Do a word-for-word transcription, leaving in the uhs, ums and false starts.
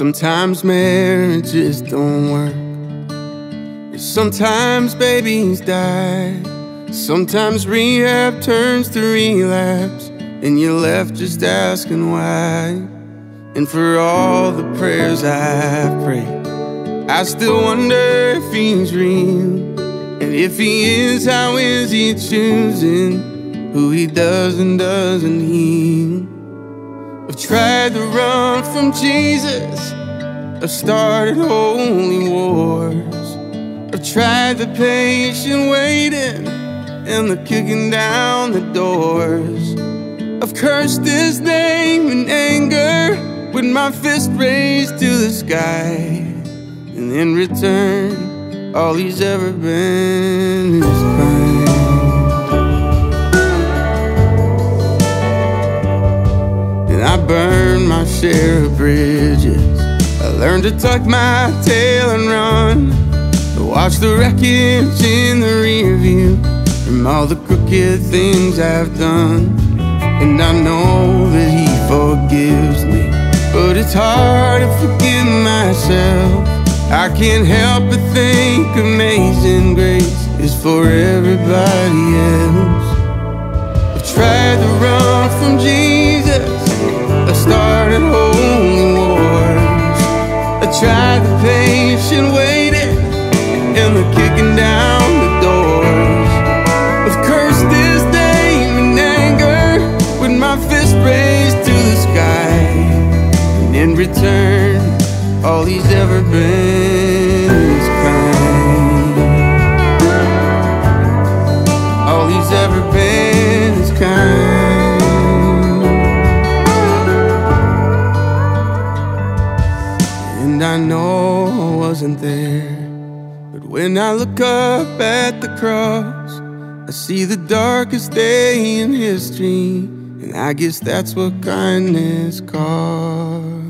Sometimes marriages don't work. Sometimes babies die. Sometimes rehab turns to relapse, and you're left just asking why. And for all the prayers I've prayed, I still wonder if he's real. And if he is, how is he choosing who he does and doesn't heal? I've tried to run from Jesus, I've started holy wars. I've tried the patient waiting and the kicking down the doors. I've cursed his name in anger with my fist raised to the sky, and in return, all he's ever been is kind. And I burned my share of bridges. I learned to tuck my tail and run, to watch the wreckage in the rear view from all the crooked things I've done. And I know that he forgives me, but it's hard to forgive myself. I can't help but think amazing grace is for everybody else. I've tried to run from Jesus, I started holy wars. I tried the patient waiting and the kicking down the doors. I've cursed his name in anger with my fist raised to the sky, and in return, all he's ever been is kind. All he's ever been is kind. And I know I wasn't there, but when I look up at the cross, I see the darkest day in history, and I guess that's what kindness costs.